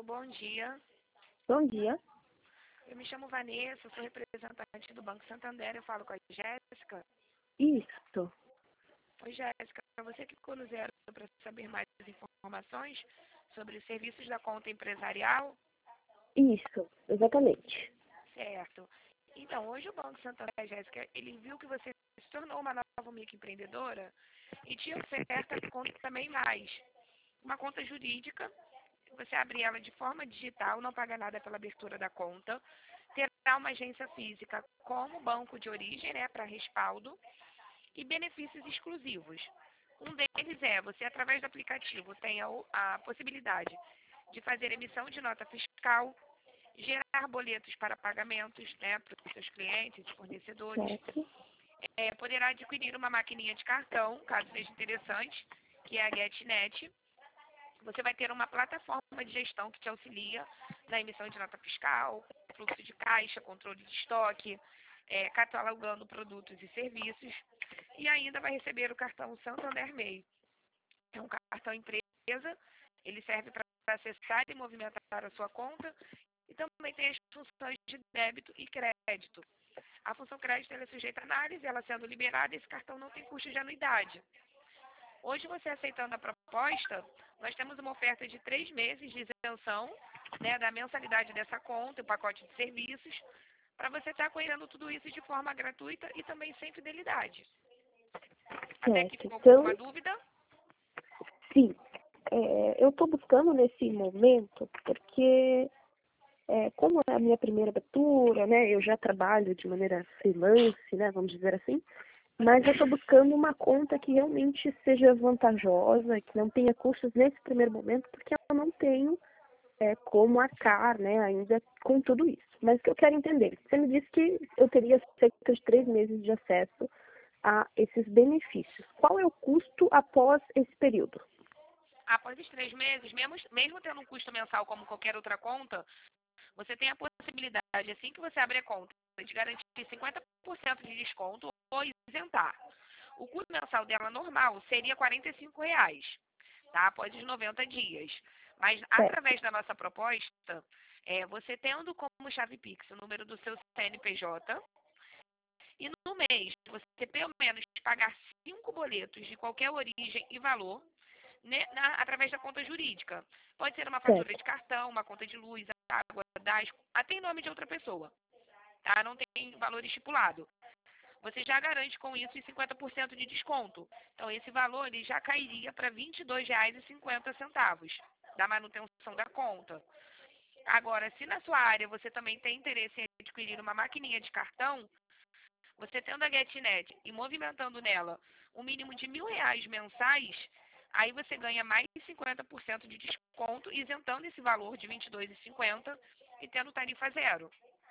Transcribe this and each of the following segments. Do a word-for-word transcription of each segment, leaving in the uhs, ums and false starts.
bom dia. Bom dia. Eu me chamo Vanessa, sou representante do Banco Santander, eu falo com a Jéssica. Isso, Oi, Jéssica, você que ficou no zero para saber mais informações sobre os serviços da conta empresarial, isso, exatamente. certo? Então, hoje o Banco Santander, Jéssica, ele viu que você se tornou uma nova microempreendedora e te oferta a conta também mais. Uma conta jurídica, você abre ela de forma digital, não paga nada pela abertura da conta, terá uma agência física como banco de origem, né, para respaldo, e benefícios exclusivos. Um deles é, você através do aplicativo tem a, a possibilidade de fazer emissão de nota fiscal, gerar boletos para pagamentos, né, para os seus clientes, fornecedores, Certo, é, poderá adquirir uma maquininha de cartão, caso seja interessante, que é a GetNet. Você vai ter uma plataforma de gestão que te auxilia na emissão de nota fiscal, fluxo de caixa, controle de estoque, é, catalogando produtos e serviços, e ainda vai receber o cartão Santander MEI. É um cartão empresa, ele serve para acessar e movimentar a sua conta e também tem as funções de débito e crédito. A função crédito ela é sujeita a análise, ela sendo liberada, esse cartão não tem custo de anuidade. Hoje, você aceitando a proposta, nós temos uma oferta de três meses de isenção, né, da mensalidade dessa conta, o pacote de serviços, para você estar conhecendo tudo isso de forma gratuita e também sem fidelidade. Até aqui certo. ficou com alguma Então, dúvida? sim, é, eu estou buscando nesse momento porque, é, como é a minha primeira abertura, né, eu já trabalho de maneira freelance, né, vamos dizer assim, mas eu estou buscando uma conta que realmente seja vantajosa, que não tenha custos nesse primeiro momento, porque eu não tenho é, como arcar, né, ainda com tudo isso. Mas o que eu quero entender, você me disse que eu teria cerca de três meses de acesso a esses benefícios. Qual é o custo após esse período? Após os três meses, mesmo, mesmo tendo um custo mensal como qualquer outra conta, você tem a possibilidade, assim que você abre a conta, de garantir cinquenta por cento de desconto ou isentar. O custo mensal dela normal seria quarenta e cinco reais, tá? Após os noventa dias. Mas Certo, através da nossa proposta, é, você tendo como chave Pix o número do seu C N P J e no mês você pelo menos pagar cinco boletos de qualquer origem e valor, né, na- através da conta jurídica. Pode ser uma fatura certo, de cartão, uma conta de luz, água, gás, até em nome de outra pessoa, tá? Não tem valor estipulado. Você já garante com isso os cinquenta por cento de desconto. Então, esse valor ele já cairia para vinte e dois reais e cinquenta centavos da manutenção da conta. Agora, se na sua área você também tem interesse em adquirir uma maquininha de cartão, você tendo a GetNet e movimentando nela um mínimo de mil reais mensais, aí você ganha mais de cinquenta por cento de desconto, isentando esse valor de vinte e dois reais e cinquenta centavos e tendo tarifa zero.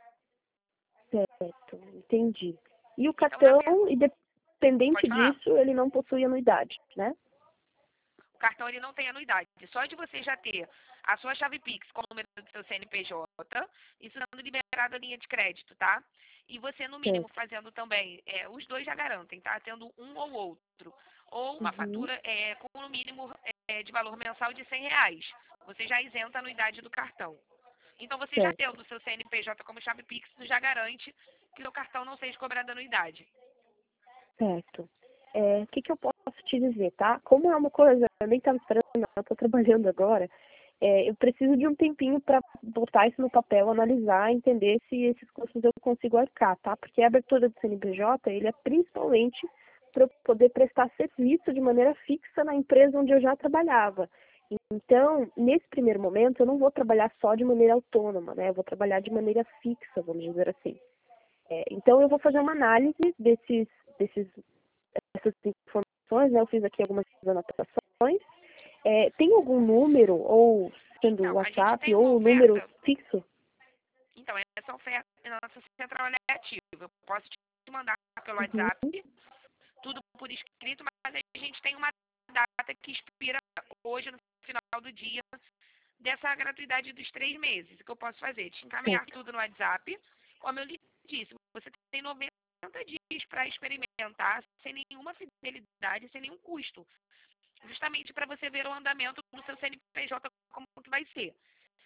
certo, entendi. E o Então, na cartão, verdade, pode independente falar? disso, ele não possui anuidade, né? O cartão ele não tem anuidade. Só de você já ter a sua chave Pix com o número do seu C N P J, isso sendo liberado a linha de crédito, tá? E você, no mínimo, Certo. fazendo também, é, os dois já garantem, tá? Tendo um ou outro. Ou uma Uhum. fatura é, com no mínimo é, de valor mensal de cem reais. Você já isenta a anuidade do cartão. Então, você já Certo, tendo o seu C N P J como chave Pix, isso já garante que o seu cartão não seja cobrado anuidade. certo. É, o que, que eu posso te dizer, tá? Como é uma coisa, eu nem estava esperando, não, eu estou trabalhando agora, é, eu preciso de um tempinho para botar isso no papel, analisar, entender se esses custos eu consigo arcar, tá? Porque a abertura do C N P J, ele é principalmente para eu poder prestar serviço de maneira fixa na empresa onde eu já trabalhava. Então, nesse primeiro momento, eu não vou trabalhar só de maneira autônoma, né? Eu vou trabalhar de maneira fixa, vamos dizer assim. É, então, eu vou fazer uma análise desses, desses, dessas informações, né? Eu fiz aqui algumas anotações. É, tem algum número, ou sendo Então, a gente WhatsApp, tem uma ou número oferta. fixo? Então, essa oferta é na nossa central é ativa. Eu posso te mandar pelo Uhum, WhatsApp, tudo por escrito, mas a gente tem uma data que expira hoje, no final do dia, dessa gratuidade dos três meses. O que eu posso fazer? Te encaminhar certo, tudo no WhatsApp. Como eu lhe disse, você tem noventa dias para experimentar sem nenhuma fidelidade, sem nenhum custo. Justamente para você ver o andamento do seu C N P J como que vai ser.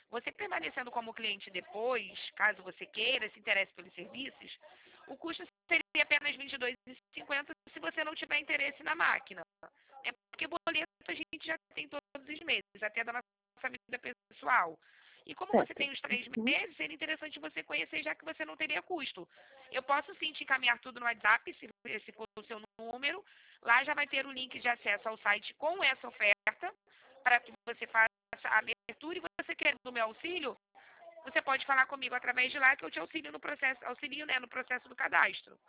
Você permanecendo como cliente depois, caso você queira, se interesse pelos serviços, o custo seria apenas vinte e dois reais e cinquenta centavos se você não tiver interesse na máquina. É porque boleto a gente já tem todos os meses, até da nossa vida pessoal. E como você Certo. tem os três Uhum. meses, seria interessante você conhecer, já que você não teria custo. Eu posso sim te encaminhar tudo no WhatsApp, se esse for o seu número. Lá já vai ter o link de acesso ao site com essa oferta, para que você faça a abertura. E você querendo o meu auxílio, você pode falar comigo através de lá, que eu te auxilio no processo, auxilio, né, no processo do cadastro.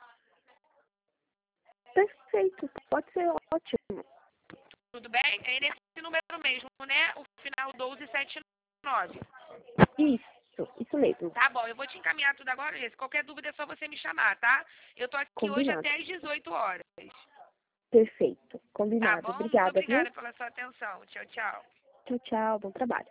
Perfeito, pode ser ótimo. Tudo bem? É nesse número mesmo, né? O final doze setenta e nove. Isso, isso mesmo. Tá bom, eu vou te encaminhar tudo agora, Jess. Qualquer dúvida é só você me chamar, tá? Eu tô aqui hoje Combinado. até às dezoito horas. Perfeito, Tá combinado. bom? Muito Obrigada, viu? obrigada pela sua atenção. Tchau, tchau. Tchau, tchau, bom trabalho.